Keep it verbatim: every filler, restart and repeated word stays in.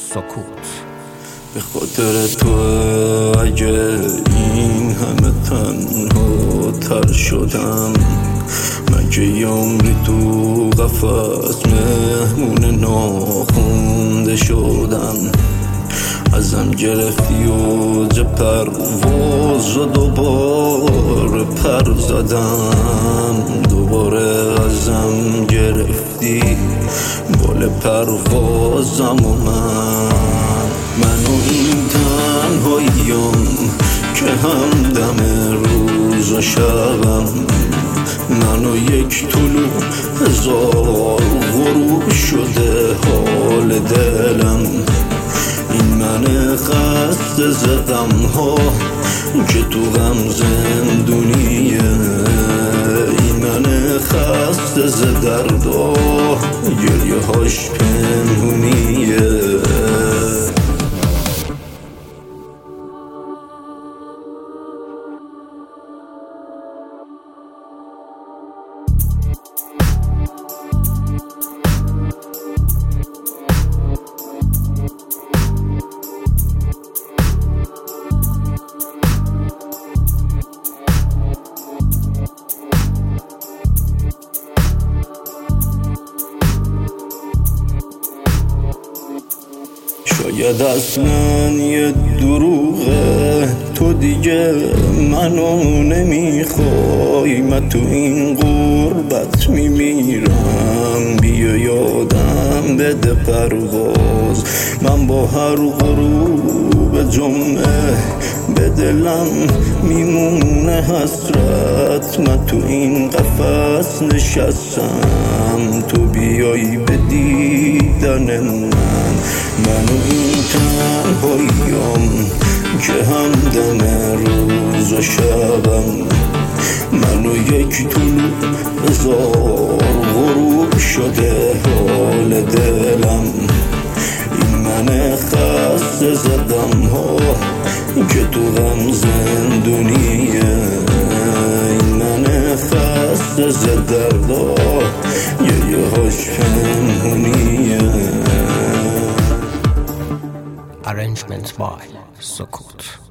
سکوت. به خاطر تو اگه این همه تنها تر شدم، من که یه عمری تو قفس مهمون ناخونده شدم. ازم گرفتی و جه پرواز رو دوباره پر زدم، دوباره ازم گرفتی بال پروازم و من منو این تنهاییم که همدم روز و شبم، منو یک طلوع هزار غروب شده حال دلم. این من خسته زدم ها که تو غم زندونیه، این من خسته ز دردا گریه هاش پنهونیه. شاید اصلا یه دروغه، تو دیگه منو نمیخوای، من تو این غربت میمیرم. بیا یادم بده پرواز، من با هر غروب جمعه به دلم میمونه حسرت. من تو این قفس نشستم، تو بیایی به دیدن من. منو این تنهاییم که همدم روز و شبم، منو یک طلوع هزار غروب شده حال دلم. این من خسته زدم ها که تو غم زندونیه، این من خسته ز دردا گریه هاش پنهونیه. Arrangement by سکوت.